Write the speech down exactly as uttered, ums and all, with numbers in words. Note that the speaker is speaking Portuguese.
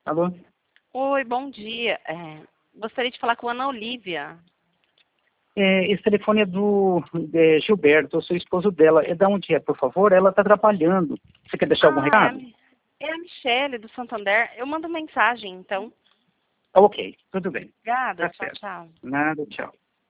Alô? Oi, bom dia. É, gostaria de falar com a Ana Olívia. É, esse telefone é do é, Gilberto, eu sou esposo dela. É da onde é, por favor? Ela está trabalhando. Você quer deixar algum Ah, é a, recado? Mi- é a Michele do Santander. Eu mando mensagem, então. Ah, ok, tudo bem. Obrigada. Tá Tchau, certo. tchau. Nada, tchau.